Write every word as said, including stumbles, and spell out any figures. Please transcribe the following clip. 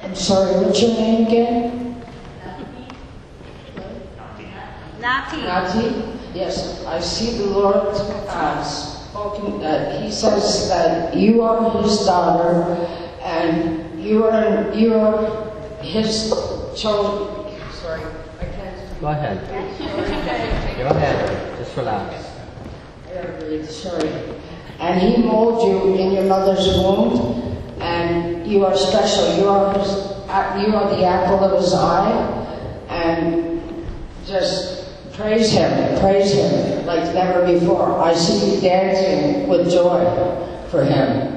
I'm sorry, what's your name again? Nati. Nati? Yes, I see the Lord uh, spoken that He says that you are His daughter and you are you are His child. Sorry, I can't. Go ahead. Go ahead. Just relax. I breathe, sorry. And He molded you in your mother's womb, and you are special. You are His. You are the apple of His eye, and just. Praise Him, praise Him like never before. I see you dancing with joy for Him.